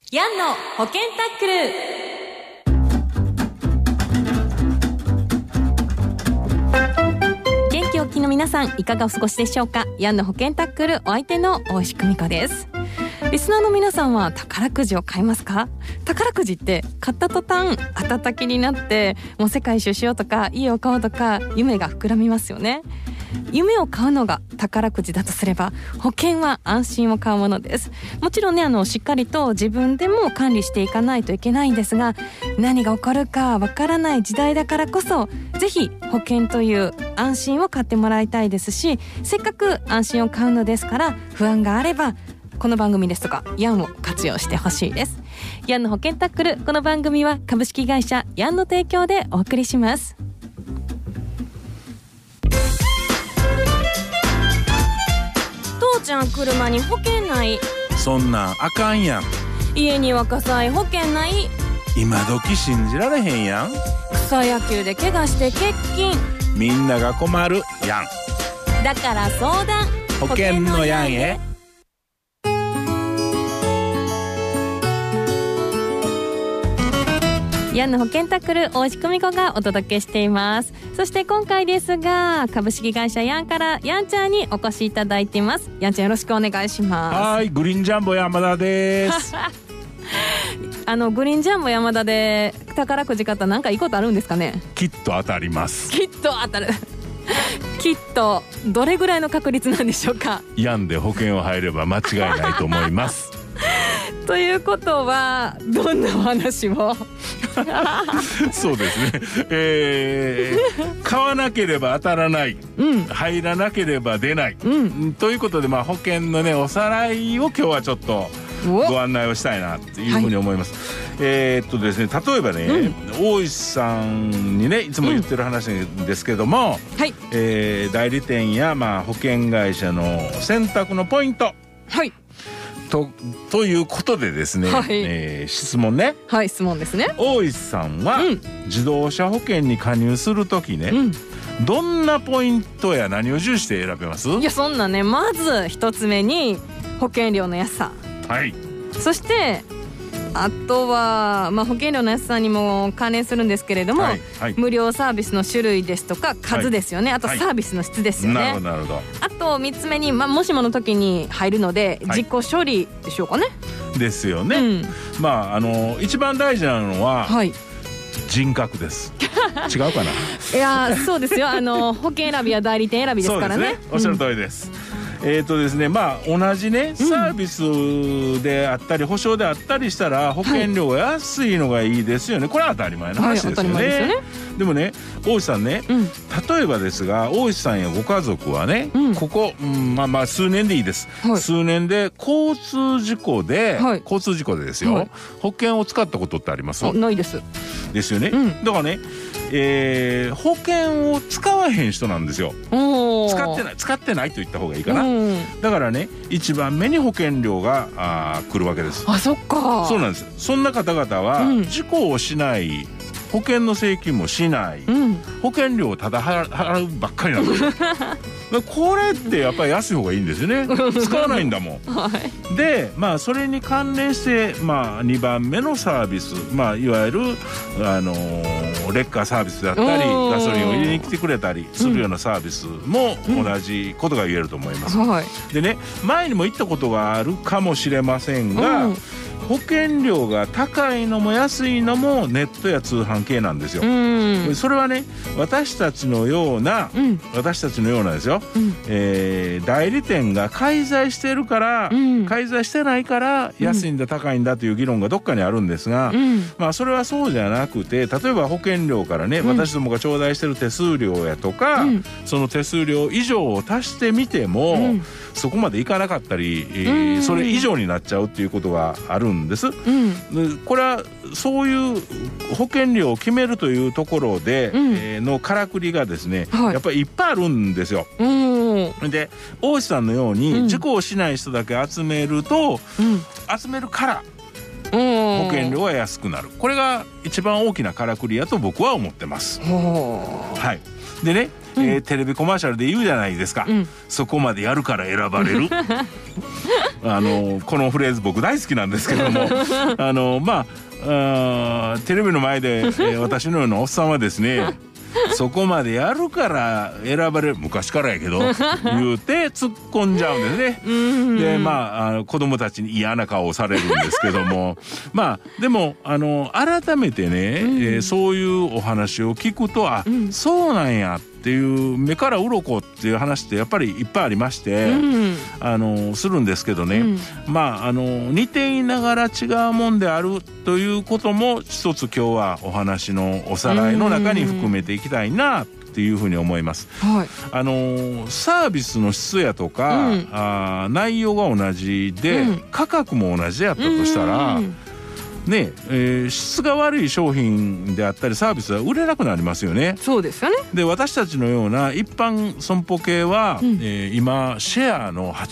ヤンの保険タックル。元気お聞きの皆さん、いかがお過ごしでしょうか。ヤンの保険タックル、お相手の大石久美子です。リスナーの皆さんは宝くじを買いますか？宝くじって買った途端当たった気になって、もう世界一周しようとか家を買おうとか夢が膨らみますよね。夢を買うのが宝くじだとすれば、保険は安心を買うものです。もちろんね、しっかりと自分でも管理していかないといけないんですが、何が起こるかわからない時代だからこそ、ぜひ保険という安心を買ってもらいたいですし、せっかく安心を買うのですから、不安があればこの番組ですとかヤンを活用してほしいです。ヤンの保険タックル、この番組は株式会社ヤンの提供でお送りします。父ちゃん、車に保険ない。 そんなんあかんやん。 家には火災保険ない。 今時信じられへんやん。 草野球で怪我して欠勤。 みんなが困るやん。 だから相談、 保険のやんへ。 ヤンの保険タックル、大石久美子がお届けしています。そして今回ですが、株式会社ヤンからヤンちゃんにお越しいただいています。ヤンちゃん、よろしくお願いします。 はい、グリーンジャンボ山田ですグリーンジャンボ山田で宝くじ買ったら何かいいことあるんですかね？ きっと当たります。 きっと当たるきっとどれぐらいの確率なんでしょうか？ ヤンで保険を入れば間違いないと思いますということはどんなお話をそうですね、買わなければ当たらない、入らなければ出ない、ということで、保険のねおさらいを今日はちょっとご案内をしたいなというふうに思います。ですね、例えばね、大石さんにねいつも言ってる話なんですけども、代理店や保険会社の選択のポイント、ということでですね、質問ね。 質問ですね。 大石さんは、自動車保険に加入するときね、どんなポイントや何を重視して選べます？ いや、そんなね、まず一つ目に保険料の安さ、そしてあとは、保険料の安さにも関連するんですけれども、無料サービスの種類ですとか数ですよね、あとサービスの質ですよね、 なるほど。 あと3つ目に、もしもの時に入るので、自己処理でしょうかね。 ですよね、一番大事なのは、人格です。違うかな。 いや、そうですよ。保険選びは代理店選びですからね。 おっしゃる通りです。ですね、同じねサービスであったり、保証であったりしたら保険料が安いのがいいですよね。これは当たり前の話ですよね。でもね、大石さんね、例えばですが、大石さんやご家族はね、ここ、数年でいいです、数年で交通事故でですよ、保険を使ったことってあります？ ないです。 ですよね、だからね、保険を使わへん人なんですよ。使ってないと言った方がいいかな。だからね、一番目に保険料が来るわけです。 そっか。そうなんです。そんな方々は、事故をしない、保険の請求もしない、保険料をただ払うばっかりなんですよこれってやっぱり安い方がいいんですよね。使わないんだもん、で、それに関連して、2番目のサービス、いわゆるレッカーサービスだったり、ガソリンを入れに来てくれたりするようなサービスも同じことが言えると思います、でね、前にも言ったことがあるかもしれませんが、保険料が高いのも安いのもネットや通販系なんですよ。それはね、私たちのようなですよ、代理店が介在してるから、介在してないから安いんだ、高いんだという議論がどっかにあるんですが、それはそうじゃなくて、例えば保険料からね、私どもが頂戴してる手数料やとか、その手数料以上を足してみても、そこまでいかなかったり、それ以上になっちゃうっていうことがあるんです、これはそういう保険料を決めるというところで、のからくりがですね、やっぱりいっぱいあるんですよ。で、大石さんのように事故をしない人だけ集めると、集めるから保険料は安くなる。これが一番大きなからくりやと僕は思ってます。 でね、テレビコマーシャルで言うじゃないですか、そこまでやるから選ばれるこのフレーズ僕大好きなんですけどもテレビの前で、私のようなおっさんはですねそこまでやるから選ばれる、昔からやけど言うて突っ込んじゃうんですね。で子供たちに嫌な顔をされるんですけどもでも改めてね、そういうお話を聞くとそうなんやっていう目から鱗っていう話ってやっぱりいっぱいありまして、するんですけどね、似ていながら違うもんであるということも一つ今日はお話のおさらいの中に含めていきたいなっていうふうに思います。サービスの質やとか、内容が同じで、価格も同じやったとしたら質が悪い商品であったりサービスは売れなくなりますよね。 そうですよね。 で私たちのような一般損保系は、今シェアの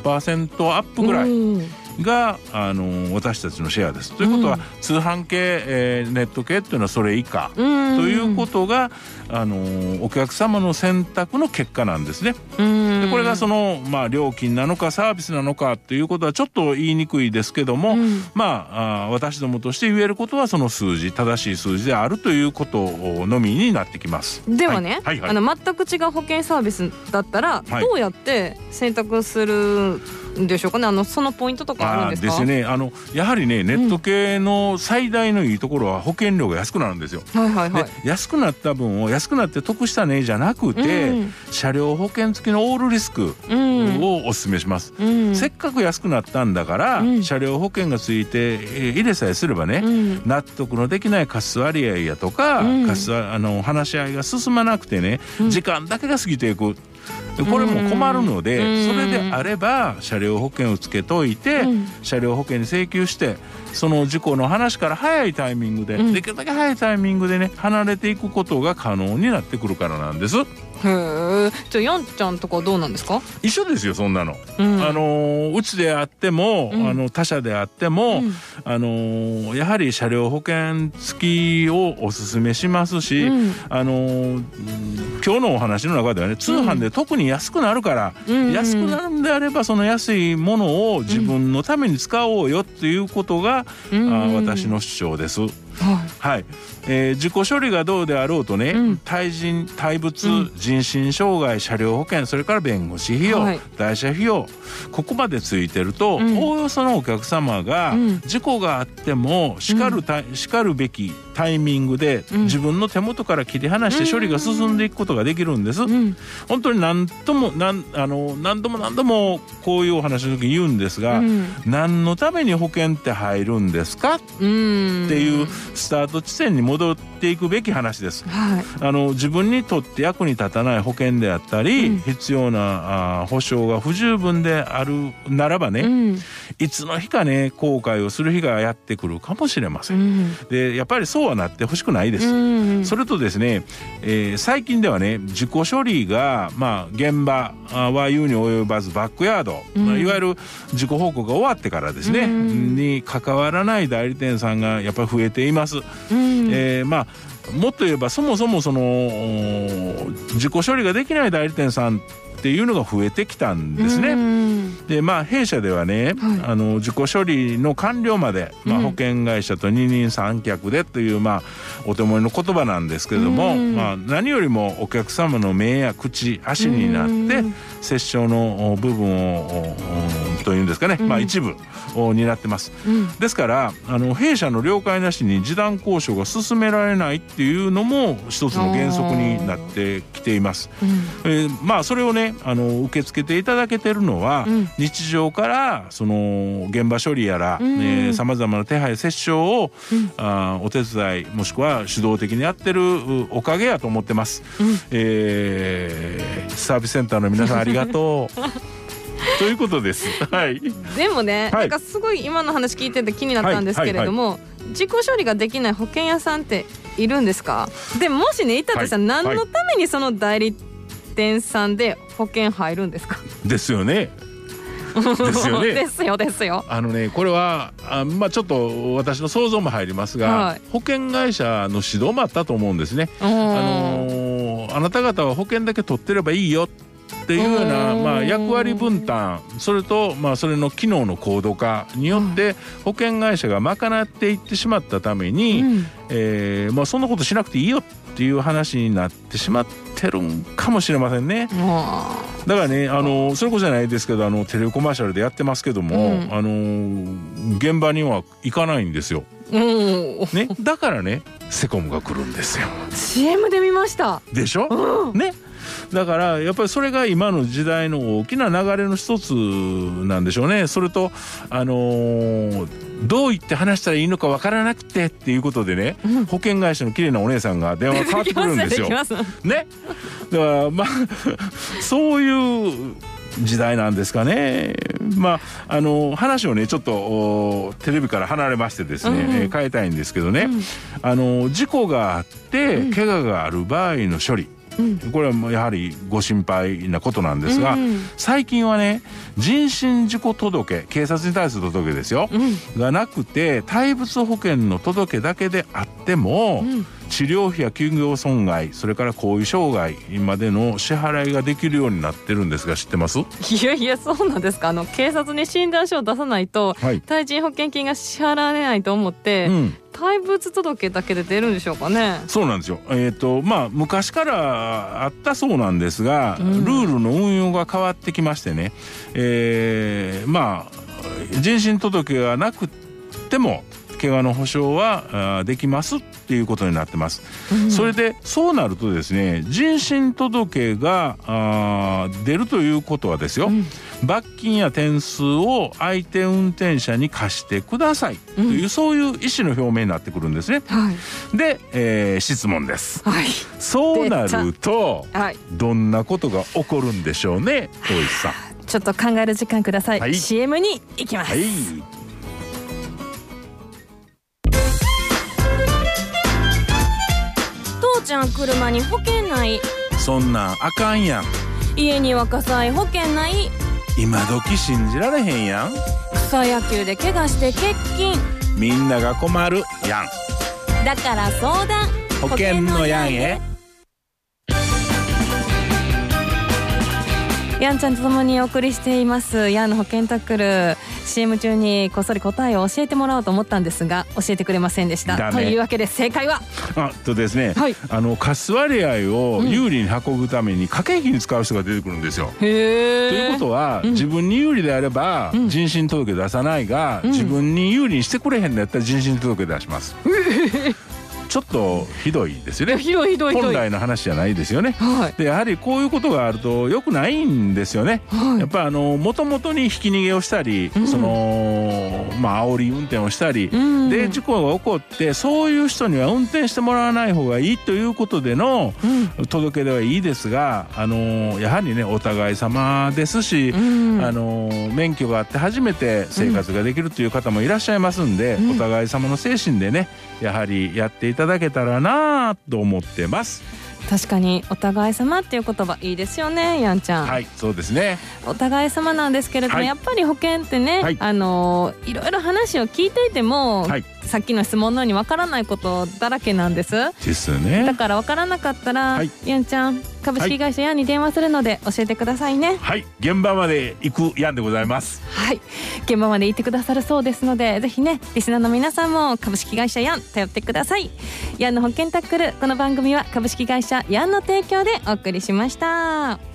80% アップぐらいが私たちのシェアです。ということは、通販系、ネット系っていうのはそれ以下ということがお客様の選択の結果なんですね。でこれが料金なのかサービスなのかということはちょっと言いにくいですけども、私どもとして言えることはその数字、正しい数字であるということのみになってきます。 ではね、全く違う保険サービスだったら、どうやって選択するでしょうかね。そのポイントとかあるんですか？ ですね、やはりねネット系の最大のいいところは保険料が安くなるんですよ。で安くなった分を安くなって得したねじゃなくて、車両保険付きのオールリスクをお勧めします。せっかく安くなったんだから、車両保険がついて、入れさえすればね、納得のできない貸す割合やとか、話し合いが進まなくてね、時間だけが過ぎていく。これも困るので、それであれば車両保険をつけといて、車両保険に請求してその事故の話から早いタイミングで、できるだけ早いタイミングでね離れていくことが可能になってくるからなんです。 へえ。じゃあヤンちゃんとかどうなんですか？ 一緒ですよそんなの。うちであっても、他社であっても、やはり車両保険付きをおすすめしますし、今日のお話の中ではね、通販で特に安くなるから、安くなるんであればその安いものを自分のために使おうよっていうことが、私の主張です。事故処理がどうであろうとね、対人対物、人身障害、車両保険、それから弁護士費用、代車費用、ここまでついてると、おおよそのお客様が、事故があってもしかるべきタイミングで、自分の手元から切り離して処理が進んでいくことができるんです。本当に何度もこういうお話の時に言うんですが、何のために保険って入るんですかっていうスタート地点に戻っていくべき話です。自分にとって役に立たない保険であったり、必要な保証が不十分であるならばね、いつの日かね後悔をする日がやってくるかもしれません。でやっぱりそうはなってほしくないです。それとですね、最近ではね事故処理が、現場は言うに及ばずバックヤード、いわゆる事故報告が終わってからですね、に関わらない代理店さんがやっぱり増えています。もっと言えばそもそもその事故処理ができない代理店さんっていうのが増えてきたんですね。で弊社ではね、事故処理の完了まで、保険会社と二人三脚でというお手盛りの言葉なんですけれども、何よりもお客様の目や口足になって折衝の部分をというんですかね、一部を担ってます。ですから弊社の了解なしに示談交渉が進められないっていうのも一つの原則になってきています。それをね受け付けていただけてるのは、日常からその現場処理やらさまざまな手配折衝を、お手伝いもしくは主導的にやってるおかげやと思ってます。サービスセンターの皆さんありがとうということです。 でもね、なんかすごい今の話聞いてて気になったんですけれども、事故処理ができない保険屋さんっているんですか？でもしねいたとしたら、何のためにその代理店さんで保険入るんですか？ですよね。ですよ。これはちょっと私の想像も入りますが、保険会社の指導もあったと思うんですね。 あなた方は保険だけ取ってればいいよっていうような、役割分担、それと、それの機能の高度化によって保険会社が賄っていってしまったために、そんなことしなくていいよっていう話になってしまってるんかもしれませんね。だからね、それこそじゃないですけど、テレビコマーシャルでやってますけども、現場には行かないんですよ。ね、だからね、セコムが来るんですよ。 CM で見ましたでしょ、ね。だからやっぱりそれが今の時代の大きな流れの一つなんでしょうね。それとどう言って話したらいいのかわからなくてっていうことでね、保険会社の綺麗なお姉さんが電話かかってくるんですよ。ね。だからそういう時代なんですかね。話をねちょっとテレビから離れましてですね、変えたいんですけどね、事故があって怪我がある場合の処理、これはやはりご心配なことなんですが、最近はね、人身事故届、警察に対する届ですよ、がなくて対物保険の届だけであっても、治療費や休業損害、それから後遺障害までの支払いができるようになってるんですが、知ってます？ いやそうなんですか。警察に診断書を出さないと、対人保険金が支払われないと思って、対物届だけで出るんでしょうかね。 そうなんですよ。昔からあったそうなんですが、ルールの運用が変わってきましてね、人身届がなくても怪我の保証はできますっていうことになってます、それでそうなるとですね、人身届が出るということはですよ、罰金や点数を相手運転者に課してくださいという、そういう意思の表明になってくるんですね、で、質問です、そうなると、どんなことが起こるんでしょうね、大石さん。 ちょっと考える時間ください、CM に行きます、父ちゃん車に保険ない。 そんなんあかんやん。 家には火災保険ない。 今時信じられへんやん。 草野球で怪我して欠勤。 みんなが困るやん。 だから相談、 保険のやんへ。 やんちゃんと共にお送りしていますやんの保険タックル。 CM 中にこっそり答えを教えてもらおうと思ったんですが、教えてくれませんでした、というわけで正解はですね、カス割合を有利に運ぶために駆け引きに使う人が出てくるんですよ。ということは、自分に有利であれば人身届出さないが、自分に有利にしてくれへんのやったら人身届出します。ちょっとひどいですよね。 ひどい本来の話じゃないですよね、でやはりこういうことがあると良くないんですよね、やっぱもともとにひき逃げをしたり、煽り運転をしたり、で事故が起こって、そういう人には運転してもらわない方がいいということでの届け出はいいですが、やはりね、お互い様ですし、免許があって初めて生活ができるという方もいらっしゃいますんで、お互い様の精神でね、やはりやっていただけたらなと思ってます。 確かにお互い様っていう言葉いいですよね、やんちゃん。 はい、そうですね。 お互い様なんですけれども、やっぱり保険ってね、いろいろ話を聞いていても、さっきの質問のようにわからないことだらけなんです。 ですね。 だからわからなかったら、やんちゃん株式会社やんに電話するので教えてくださいね。 はい、現場まで行くやんでございます。 はい、現場まで行ってくださるそうですので、ぜひね、リスナーの皆さんも株式会社やん頼ってください。やんの保険タックル、この番組は株式会社やんの提供でお送りしました。